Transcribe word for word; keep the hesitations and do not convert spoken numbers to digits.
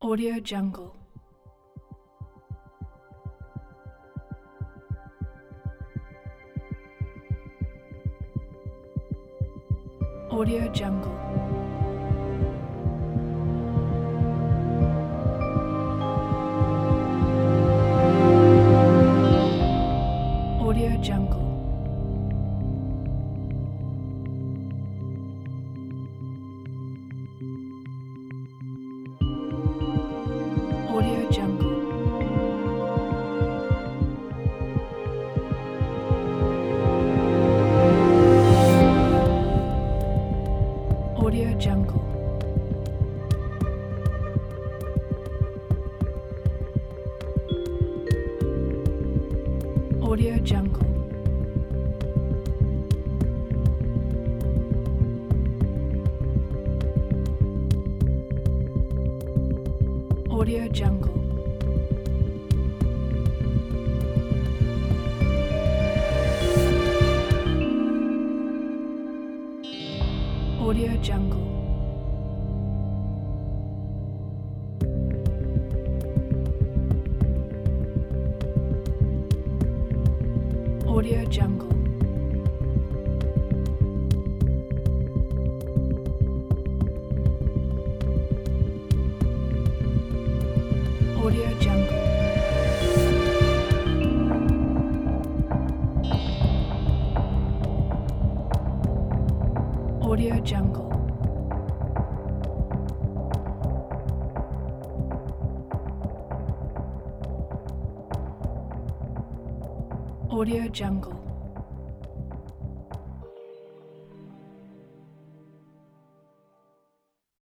Audio Jungle. Audio Jungle. Audio Jungle. Audio Jungle. Audio Jungle. Audio Jungle. Audio Jungle. Audio Jungle. Audio Jungle. Audio Jungle. Audio Jungle. Audio Jungle.